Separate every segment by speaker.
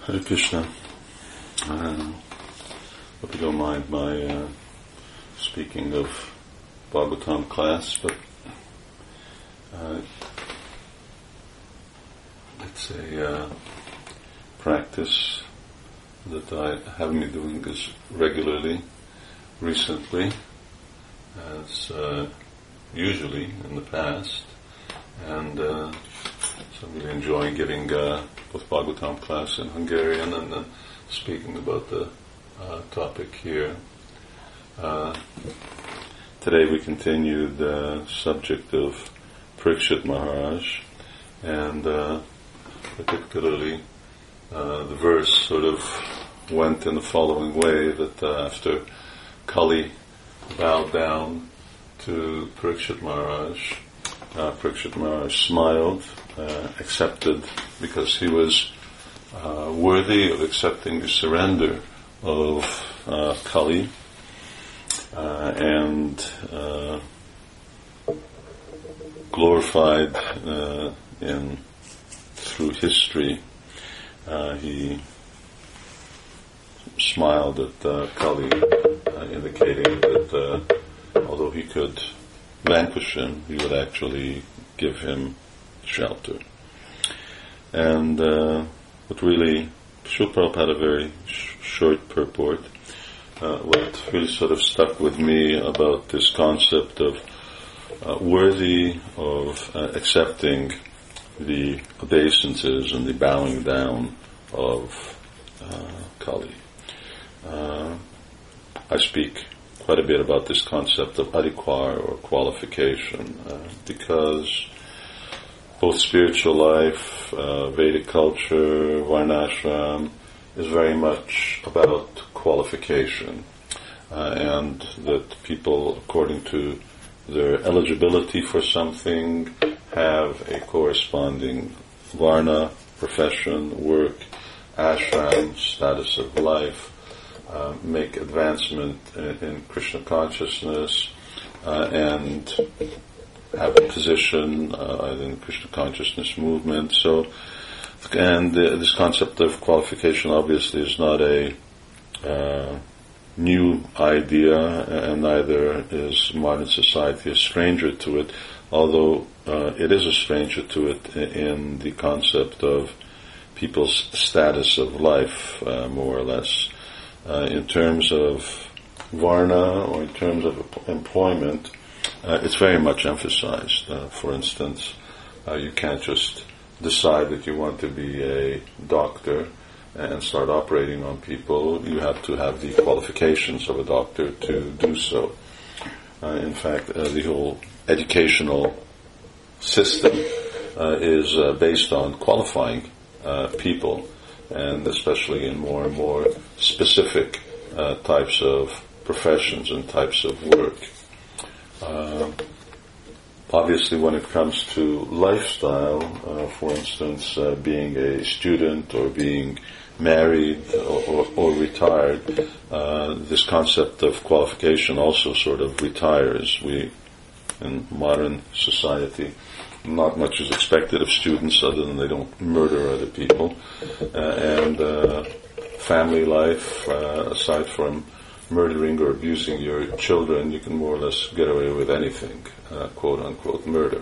Speaker 1: Hare Krishna. Hope you don't mind my speaking of Bhagavatam class, but it's a practice that I haven't been doing this regularly recently, as usually in the past, and so I'm really enjoying giving both Bhagavatam class in Hungarian and then speaking about the topic here. Today we continue the subject of Parikshit Maharaj, and particularly the verse sort of went in the following way, that after Kali bowed down to Parikshit Maharaj smiled, accepted, because he was worthy of accepting the surrender of Kali, and glorified through history. He smiled at Kali, indicating that although he could vanquish him, he would actually give him shelter. And what really, Srila Prabhupada had a very short purport. What really sort of stuck with me about this concept of worthy of accepting the obeisances and the bowing down of Kali. I speak quite a bit about this concept of adhikwar, or qualification, because both spiritual life, Vedic culture, Varnashram, is very much about qualification, and that people, according to their eligibility for something, have a corresponding varna, profession, work, ashram, status of life, make advancement in Krishna consciousness, and have a position in the Krishna consciousness movement. So, and this concept of qualification obviously is not a new idea, and neither is modern society a stranger to it, although it is a stranger to it in the concept of people's status of life, more or less. In terms of varna, or in terms of employment, it's very much emphasized. For instance, you can't just decide that you want to be a doctor and start operating on people. You have to have the qualifications of a doctor to do so. In fact, the whole educational system is based on qualifying people, and especially in more and more specific types of professions and types of work. Obviously, when it comes to lifestyle, for instance, being a student or being married or retired, this concept of qualification also sort of retires. We, in modern society, not much is expected of students other than they don't murder other people. And family life, aside from murdering or abusing your children, you can more or less get away with anything, quote unquote murder.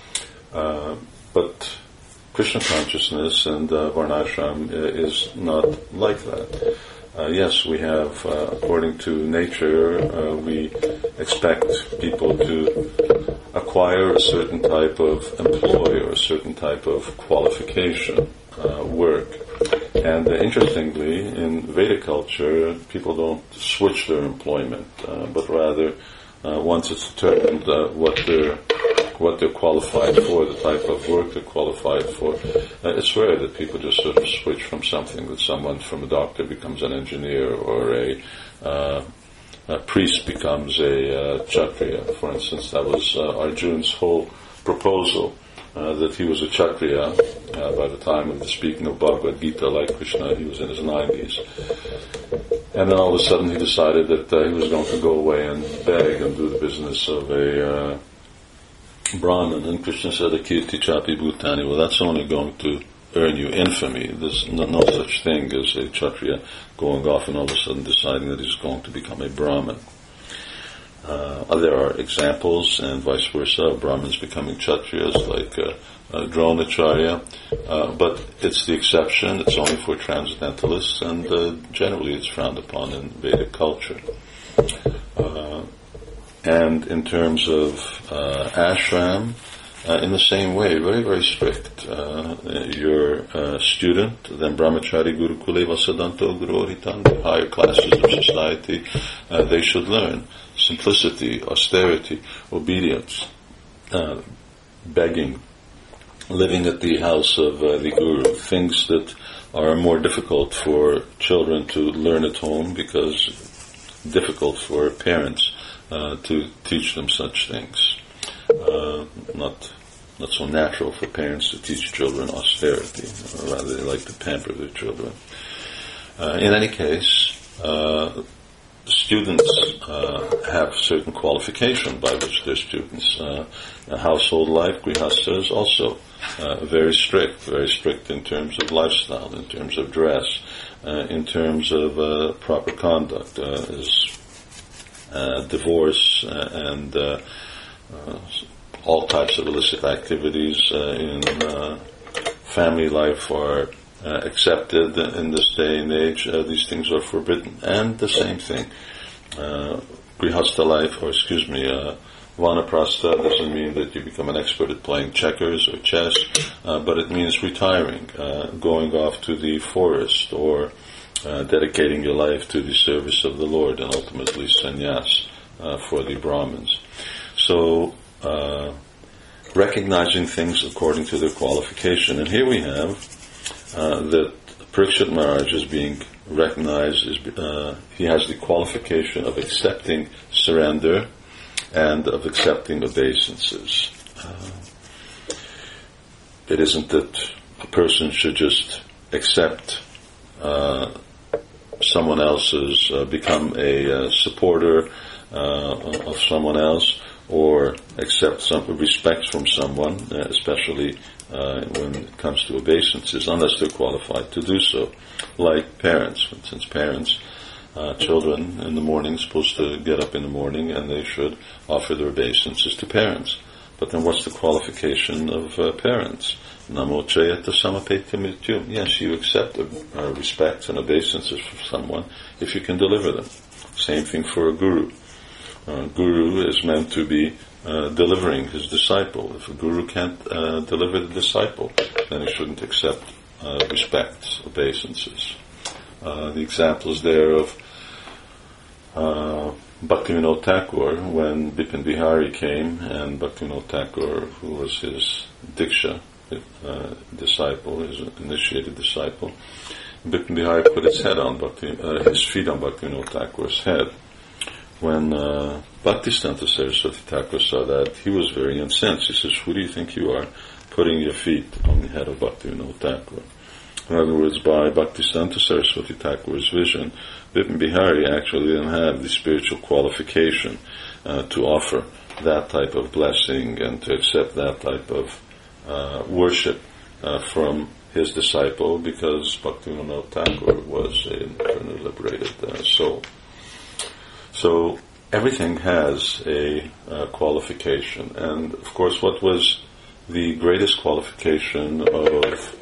Speaker 1: But Krishna consciousness and Varnashram is not like that. Yes, we have, according to nature, we expect people to acquire a certain type of employ or a certain type of qualification, work. And interestingly, in Vedic culture, people don't switch their employment, but rather, once it's determined what they're qualified for, the type of work they're qualified for, it's rare that people just sort of switch from something, that someone from a doctor becomes an engineer, or a priest becomes a Kshatriya. For instance, that was Arjuna's whole proposal, that he was a Kshatriya. By the time of the speaking of Bhagavad Gita, like Krishna, he was in his 90s. And then all of a sudden he decided that he was going to go away and beg and do the business of a Brahman. And Krishna said, Kirti chapi bhutani, well, that's only going to earn you infamy. There's no such thing as a Kshatriya going off and all of a sudden deciding that he's going to become a Brahmin. There are examples, and vice versa, of Brahmins becoming Kshatriyas, like Dronacharya, but it's the exception. It's only for transcendentalists, and generally it's frowned upon in Vedic culture. And in terms of ashram, in the same way, very, very strict. You're a student, then brahmachari, gurukule, vasadanto, guroritan, the higher classes of society, they should learn simplicity, austerity, obedience, begging, living at the house of the guru, things that are more difficult for children to learn at home because difficult for parents to teach them such things. Not so natural for parents to teach children austerity. Rather, they like to pamper their children. In any case, students have certain qualification by which they're students. Household life, grihastha, is also very strict in terms of lifestyle, in terms of dress, in terms of proper conduct, divorce and all types of illicit activities in family life are accepted in this day and age. These things are forbidden. And the same thing, grihastha life, vanaprastha doesn't mean that you become an expert at playing checkers or chess, but it means retiring, going off to the forest, or dedicating your life to the service of the Lord, and ultimately sannyas for the Brahmins. So, recognizing things according to their qualification. And here we have that Parikshit Maharaj is being recognized as he has the qualification of accepting surrender and of accepting obeisances. It isn't that a person should just accept someone else's, become a supporter of someone else, or accept some respect from someone, especially when it comes to obeisances, unless they're qualified to do so. Like parents, for instance, children in the morning supposed to get up in the morning and they should offer their obeisances to parents. But then what's the qualification of parents? Namo chayata samapetya mrityum. Yes, you accept respects and obeisances from someone if you can deliver them. Same thing for a guru. Guru is meant to be delivering his disciple. If a guru can't deliver the disciple, then he shouldn't accept respects, obeisances. The example is there of Bhaktivinoda Thakur, when Bipin Bihari came, and Bhaktivinoda Thakur, who was his Diksha disciple, his initiated disciple, Bipin Bihari put his feet on Bhaktivinoda Thakur's head. When Bhaktisiddhanta Saraswati Thakur saw that, he was very incensed. He says, "Who do you think you are, putting your feet on the head of Bhaktivinoda Thakur?" In other words, by Bhaktisiddhanta Saraswati Thakur's vision, Bipin Bihari actually didn't have the spiritual qualification to offer that type of blessing and to accept that type of worship from his disciple, because Bhaktivinoda Thakur was an eternally liberated soul. So everything has a qualification, and of course, what was the greatest qualification of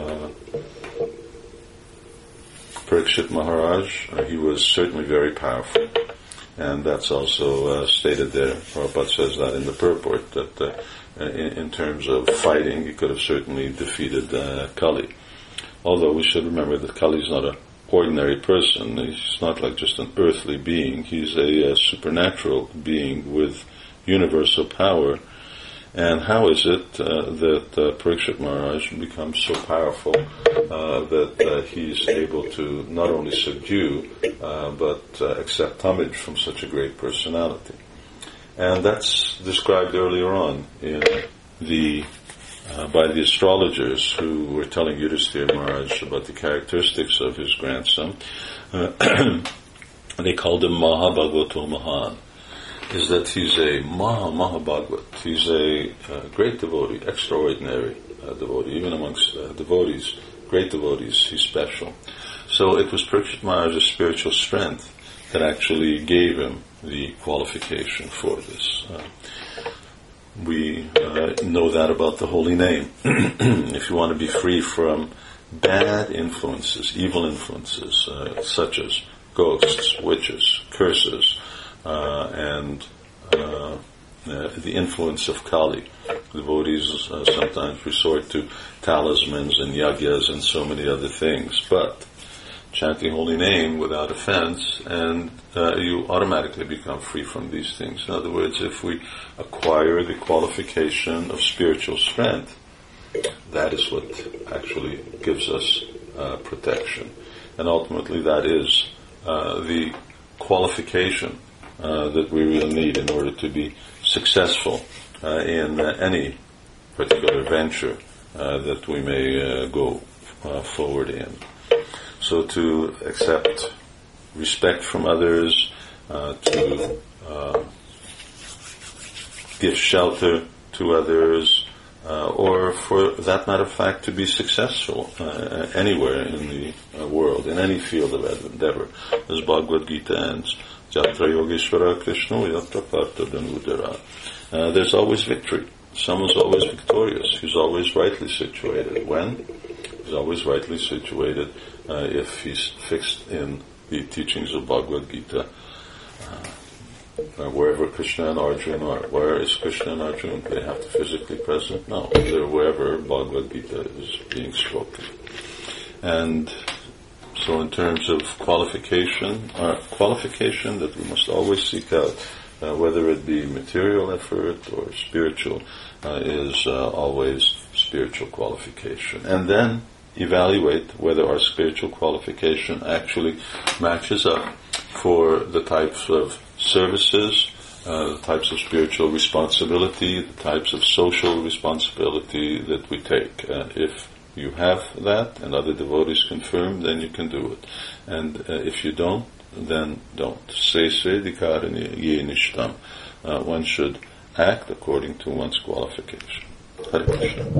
Speaker 1: Parikshit Maharaj? He was certainly very powerful, and that's also stated there. Prabhupada says that in the purport, that in terms of fighting, he could have certainly defeated Kali. Although we should remember that Kali is not an ordinary person. He's not like just an earthly being. He's a supernatural being with universal power. And how is it that Parikshit Maharaj becomes so powerful that he's able to not only subdue but accept homage from such a great personality? And that's described earlier on in by the astrologers who were telling Yudhisthira Maharaj about the characteristics of his grandson. They called him Mahabhagavato Mahan. Is that he's a Mahabhagavat. He's a great devotee, extraordinary, devotee. Even amongst devotees, great devotees, he's special. So it was Parikshit Maharaj's spiritual strength that actually gave him the qualification for this. We know that about the holy name. If you want to be free from bad influences, evil influences, such as ghosts, witches, curses, and the influence of Kali. Devotees sometimes resort to talismans and yagyas and so many other things, but chanting holy name without offense, and you automatically become free from these things. In other words, if we acquire the qualification of spiritual strength, that is what actually gives us protection. And ultimately that is the qualification that we really need in order to be successful in any particular venture that we may go forward in. So to accept respect from others, to give shelter to others, or for that matter of fact to be successful anywhere in the world, in any field of endeavor. As Bhagavad Gita ends, Jatra Yogeshwara Krishna Yatra Partha Dhanudara. There's always victory. Someone's always victorious. He's always rightly situated. When? He's always rightly situated if he's fixed in the teachings of Bhagavad Gita. Wherever Krishna and Arjuna are. Where is Krishna and Arjuna? They have to physically present? No. They're wherever Bhagavad Gita is being spoken. And so in terms of qualification that we must always seek out, whether it be material effort or spiritual, is always spiritual qualification. And then evaluate whether our spiritual qualification actually matches up for the types of services, the types of spiritual responsibility, the types of social responsibility that we take. If you have that, and other devotees confirm, then you can do it. And if you don't, then don't. Se dikarani ye nishtam. One should act according to one's qualification. Hare Krishna.